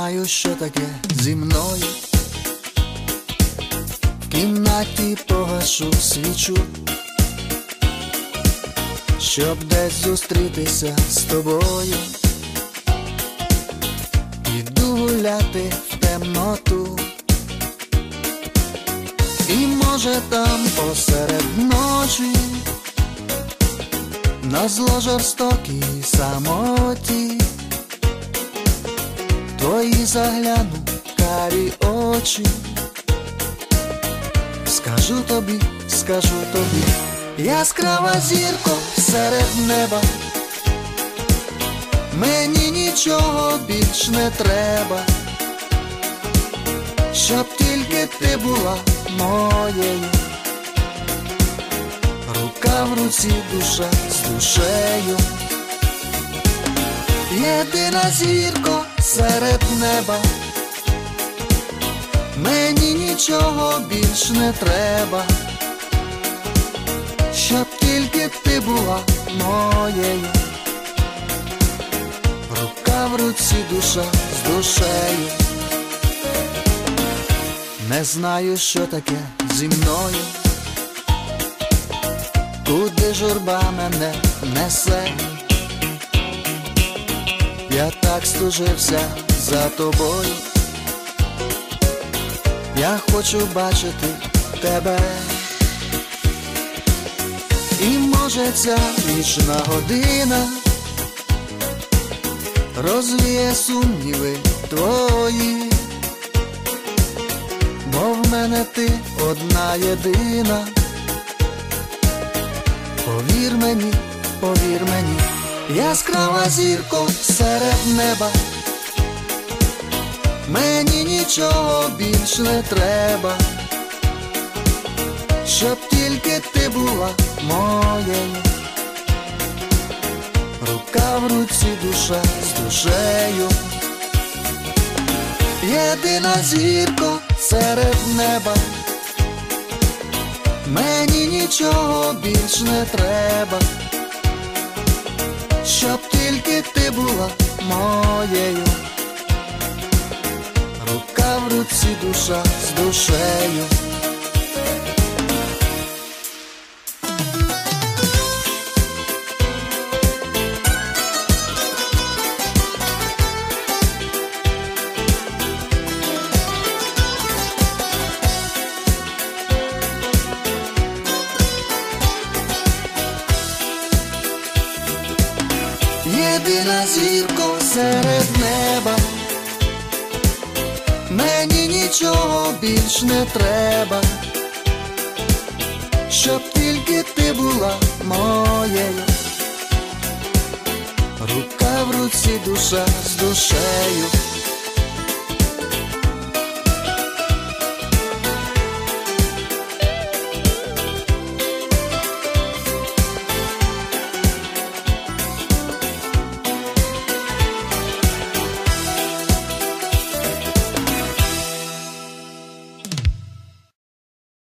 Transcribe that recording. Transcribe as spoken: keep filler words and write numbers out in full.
знаю, що таке зі мною. В кімнаті погашу свічу, щоб десь зустрітися з тобою. Іду гуляти в темноту, і може там посеред ночі, назло жорстокій самоті, твої загляну карі очі. Скажу тобі, скажу тобі, яскрава зірко серед неба, мені нічого більш не треба, щоб тільки ти була моєю. Рука в руці, душа з душею. Єдина зірко серед неба, мені нічого більш не треба, щоб тільки ти була моєю. Рука в руці, душа з душею. Не знаю, що таке зі мною, куди журба мене несе. Я так стужився за тобою, я хочу бачити тебе. І може ця вічна година розвіє сумніви твої, бо в мене ти одна єдина. Повір мені, повір мені, яскрава зірко серед неба, мені нічого більш не треба, щоб тільки ти була моєю. Рука в руці, душа з душею. Єдина зірко серед неба, мені нічого більш не треба, щоб тільки ти була моєю. Рука в руці, душа з душею. Єдина зірко серед неба, мені нічого більш не треба, щоб тільки ти була моєю. Рука в руці, душа з душею.